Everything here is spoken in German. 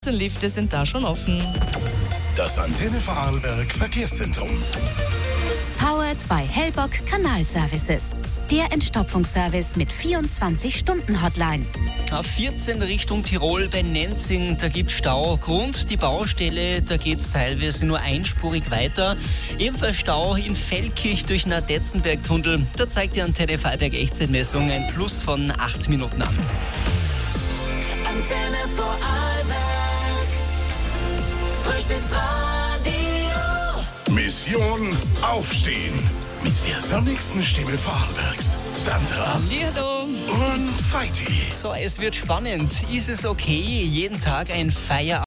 Lifte sind da schon offen. Das Antenne Vorarlberg Verkehrszentrum. Powered by Hellbock Kanalservices. Der Entstopfungsservice mit 24-Stunden-Hotline. A14 Richtung Tirol bei Nenzing, da gibt Stau. Grund die Baustelle, da geht es teilweise nur einspurig weiter. Ebenfalls Stau in Feldkirch durch Nadetztenberg-Tunnel. Da zeigt die Antenne Vorarlberg Echtzeitmessung ein Plus von 8 Minuten an. Antenne Vorarlberg, Frühstücksradio. Mission Aufstehen. Mit der sonnigsten Stimme Vorarlbergs. Sandra Hallihallo. und Feiti. So, es wird spannend. Ist es okay, jeden Tag ein Feierabend